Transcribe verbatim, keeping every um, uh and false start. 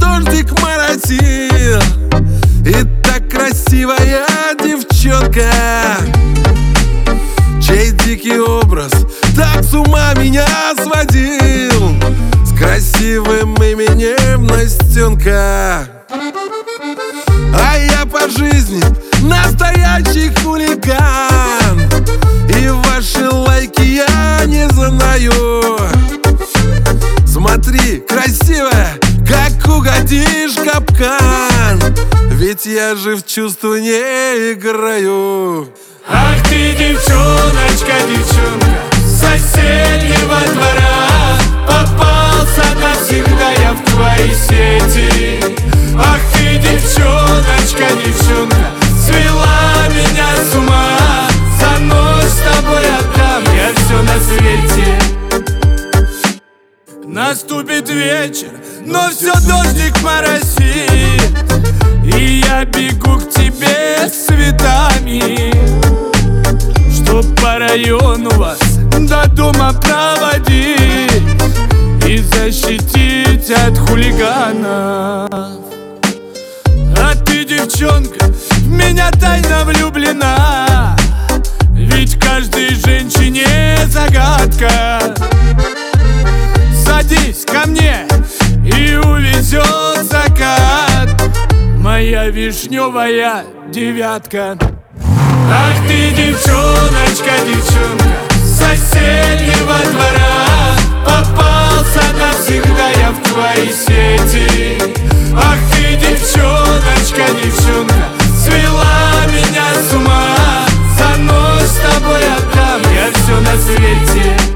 дождик моросил, и так красивая девчонка, чей дикий образ так с ума меня сводил, с красивым именем Настенка. А я по жизни настоящий хулиган, и ваши лайки я не знаю. Смотри, красивая, как угодишь в капкан, ведь я же в чувства не играю. Ах ты, девчоночка, девчонка, с соседнего двора, попался навсегда я в твои сети. Ах ты, девчоночка, девчонка, свела меня с ума, за ночь с тобой отдам я все на свете. Наступит вечер, но все дождик моросит, и я бегу к тебе с цветами, чтоб по району вас до дома проводить и защитить от хулиганов. А ты, девчонка, в меня тайно влюблена, ведь каждой женщине загадка. Садись ко мне и увезет закат моя вишневая девятка. Ах ты, девчоночка, девчонка, с соседнего двора, попался навсегда я в твои сети. Ах ты, девчоночка, девчонка, свела меня с ума, за ночь с тобой отдам я все на свете.